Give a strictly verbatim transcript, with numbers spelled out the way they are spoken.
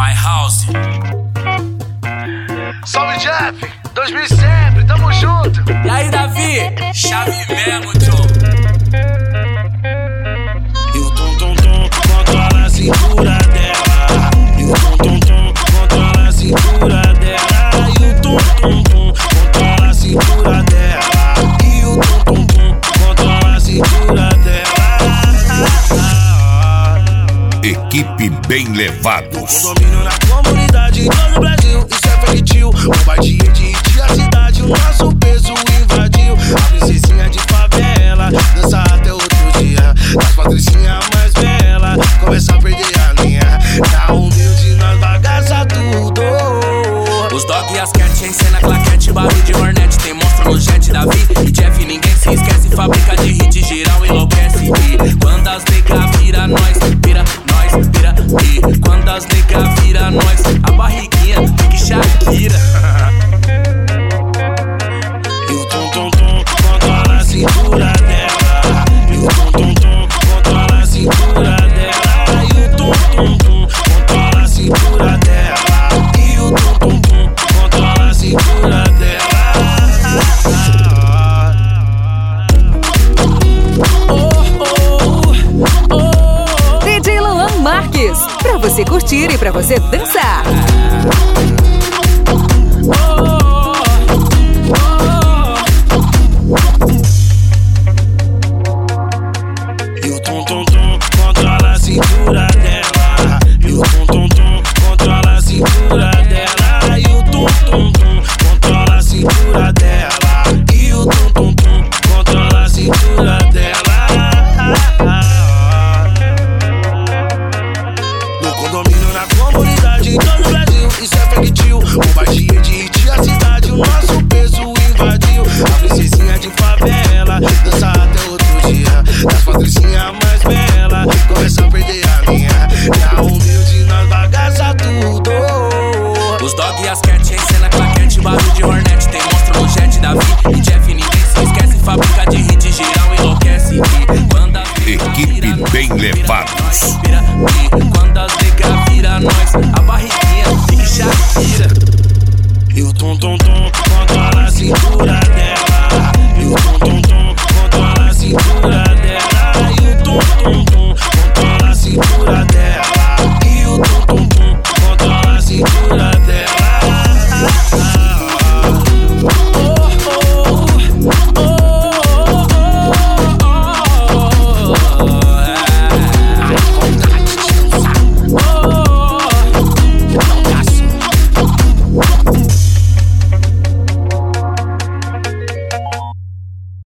My House. Salve Jeff, dois mil sempre, tamo junto. E aí Davi, chave mesmo, tio. E o tum tum tum controla a cintura dela. E o tum tum tum controla a cintura dela. E o tum tum tum controla a cintura dela. E o tum tum tum controla a cintura dela. Equipe Bem Levados. Domínio na comunidade em todo o Brasil, isso é feitio. Bombardeio de dia a cidade, o nosso peso invadiu. A princesinha de favela dança até outro dia. As patricinhas mais belas começa a perder a linha. Na humilde nós bagaça tudo. Os dog e as cat em cena, claquete, barulho de hornet. Tem monstro no jet, Davi e Jeff, ninguém se esquece. Fábrica de hit, geral enlouquece. E quando as nega vira nós, vira nós, vira. E quando as nega vira nós, a barriguinha fica Shakira. E o tum tum tum controla a cintura dela. E o tum tum tum controla a cintura dela. E o tum tum tum controla a cintura dela. E o tum tum tum controla a cintura dela. D J Luan Marques, pra você curtir e pra você dançar. E o tum tum tum controla a cintura dela. E o tum tum tum controla a cintura dela. E o tum tum tum controla a cintura dela. E o tum tum tum controla a cintura dela. No condomínio, na comunidade, em todo o Brasil, isso é feitio. Bombardeio de hit a cidade, o nosso peso invadiu. A princesinha de favela dança até outro dia. Das patricinhas mais belas começa a perder a linha.